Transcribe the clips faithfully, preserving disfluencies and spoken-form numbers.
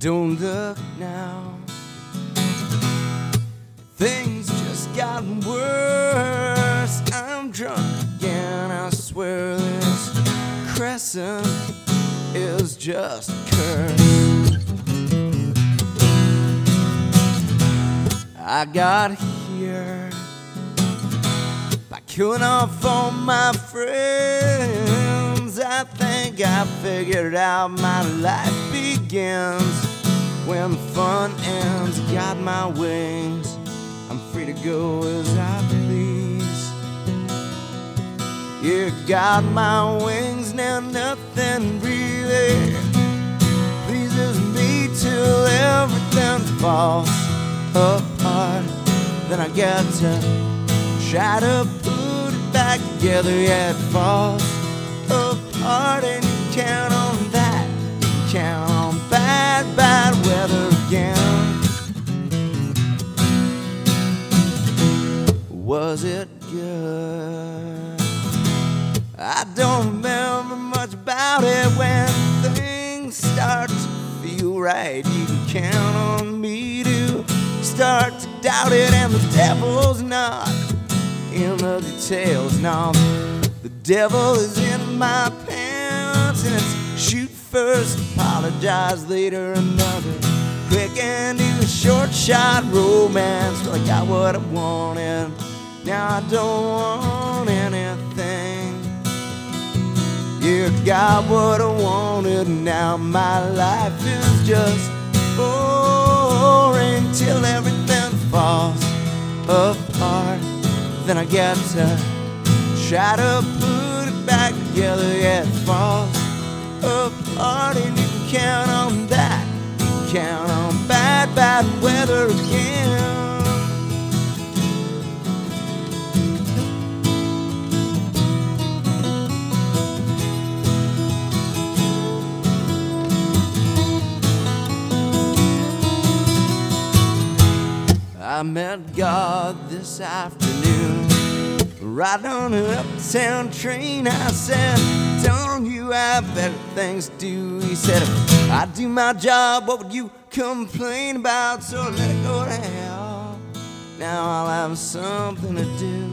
Don't look now, things just got worse. I'm drunk again, I swear this crescent is just a curse. I got here by killing off all my friends. I think I figured out my life begins when the fun ends. Got my wings, I'm free to go as I please. You got my wings, now nothing really pleases me till everything falls apart. Then I get to try to put it back together. Yeah, it falls apart, and you count on that. You count on bad, bad weather again. Was it good? I don't remember much about it. When things start to feel right, you can count on me to start to doubt it. And the devil's not in the details, no. The devil is in my pants, and it's shoot first, apologize later, another quick and do a short shot romance. Well, I got what I wanted, now I don't want anything. You got what I wanted, now my life is just boring till everything falls apart. Then I get to try to put it back together. Yeah, it falls apart, and you can count on that. You can count on bad, bad weather again. I met God this afternoon, right on an uptown train. I said, don't you have better things to do? He said, if I do my job, what would you complain about? So let it go to hell, now I'll have something to do.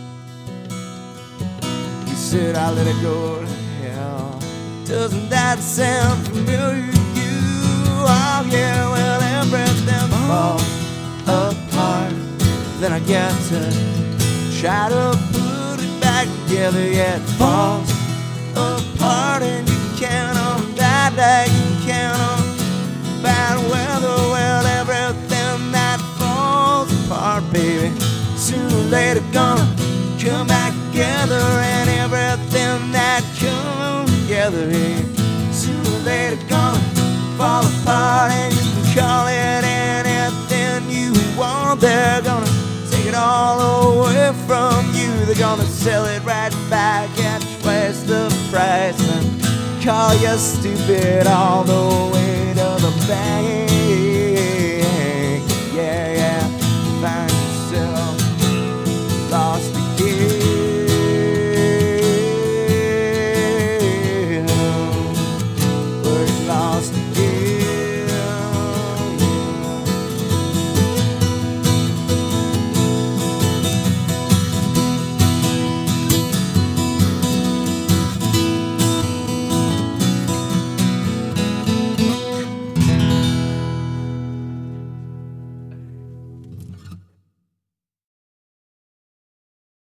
He said, I'll let it go to hell. Doesn't that sound familiar to you? Oh yeah, well everything falls apart. Then I get to try to put it back together. Yeah, it falls apart, and you can count on that. That you can count on bad weather. Well, everything that falls apart, baby, sooner or later gonna come back together. And everything that comes together, yeah, sooner or later gonna fall apart. And you can call it anything you want. They're gonna take it all away from you. They're gonna sell it right back at twice the price and call you stupid all the way